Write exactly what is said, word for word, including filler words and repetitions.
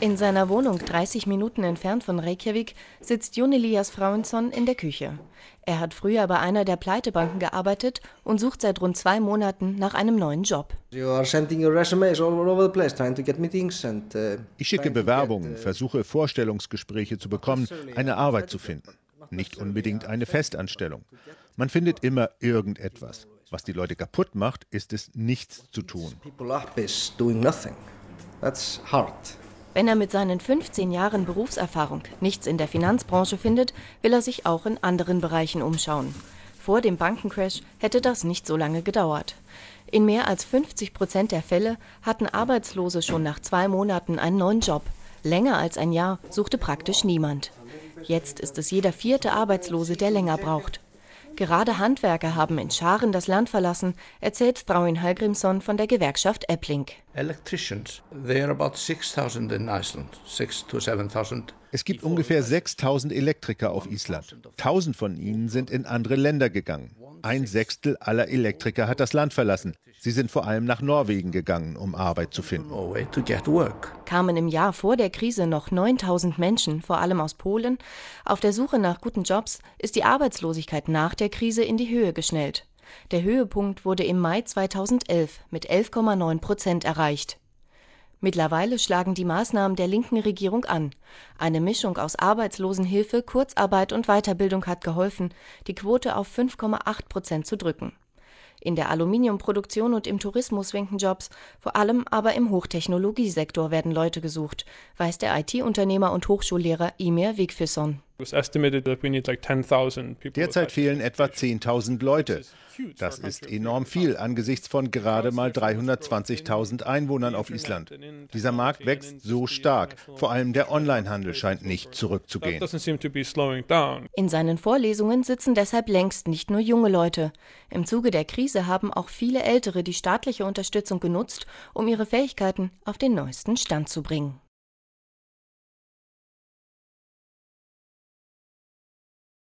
In seiner Wohnung dreißig Minuten entfernt von Reykjavik sitzt Jón Elias Þráinsson in der Küche. Er hat früher bei einer der Pleitebanken gearbeitet und sucht seit rund zwei Monaten nach einem neuen Job. Ich schicke Bewerbungen, versuche Vorstellungsgespräche zu bekommen, eine Arbeit zu finden. Nicht unbedingt eine Festanstellung. Man findet immer irgendetwas. Was die Leute kaputt macht, ist es, nichts zu tun. Wenn er mit seinen fünfzehn Jahren Berufserfahrung nichts in der Finanzbranche findet, will er sich auch in anderen Bereichen umschauen. Vor dem Bankencrash hätte das nicht so lange gedauert. In mehr als fünfzig Prozent der Fälle hatten Arbeitslose schon nach zwei Monaten einen neuen Job. Länger als ein Jahr suchte praktisch niemand. Jetzt ist es jeder vierte Arbeitslose, der länger braucht. Gerade Handwerker haben in Scharen das Land verlassen, erzählt Þráinn Hallgrímsson von der Gewerkschaft Efling. Es gibt ungefähr sechstausend Elektriker auf Island. Tausend von ihnen sind in andere Länder gegangen. Ein Sechstel aller Elektriker hat das Land verlassen. Sie sind vor allem nach Norwegen gegangen, um Arbeit zu finden. Kamen im Jahr vor der Krise noch neuntausend Menschen, vor allem aus Polen. Auf der Suche nach guten Jobs ist die Arbeitslosigkeit nach der Krise in die Höhe geschnellt. Der Höhepunkt wurde im Mai zweitausendelf mit elf Komma neun Prozent erreicht. Mittlerweile schlagen die Maßnahmen der linken Regierung an. Eine Mischung aus Arbeitslosenhilfe, Kurzarbeit und Weiterbildung hat geholfen, die Quote auf fünf Komma acht Prozent zu drücken. In der Aluminiumproduktion und im Tourismus winken Jobs, vor allem aber im Hochtechnologiesektor werden Leute gesucht, weiß der I T-Unternehmer und Hochschullehrer Ymir Vigfússon. Derzeit fehlen etwa zehntausend Leute. Das ist enorm viel angesichts von gerade mal dreihundertzwanzigtausend Einwohnern auf Island. Dieser Markt wächst so stark. Vor allem der Onlinehandel scheint nicht zurückzugehen. In seinen Vorlesungen sitzen deshalb längst nicht nur junge Leute. Im Zuge der Krise haben auch viele Ältere die staatliche Unterstützung genutzt, um ihre Fähigkeiten auf den neuesten Stand zu bringen.